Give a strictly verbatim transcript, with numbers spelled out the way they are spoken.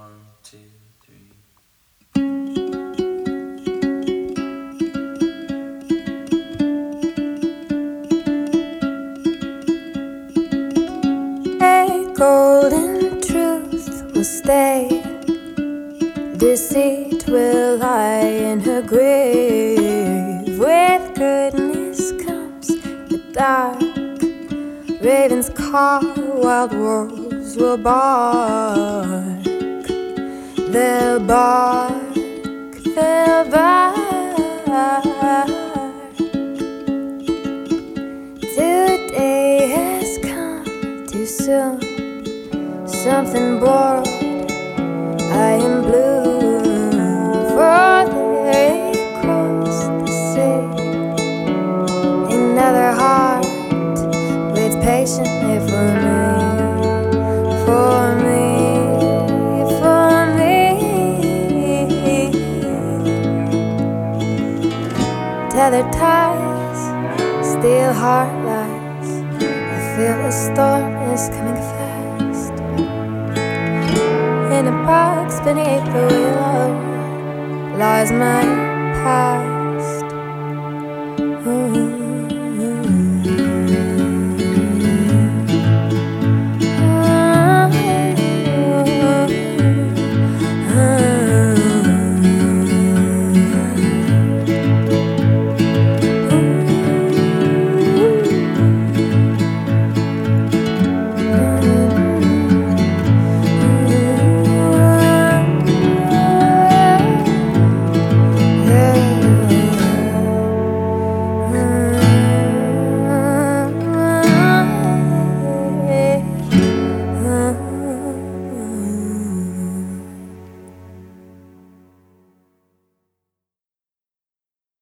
One, two, three. A golden truth will stay. Deceit will lie in her grave. With goodness comes the dark. Ravens call, wild wolves will bark. They'll bark, they'll bark. Today has come too soon. Something borrowed, I am blue. For they crossed the sea. Another heart waits patiently for me, for me, for me. Tethered ties, steel heart lies. I feel the storm is coming fast. In a box beneath the willow lies my past.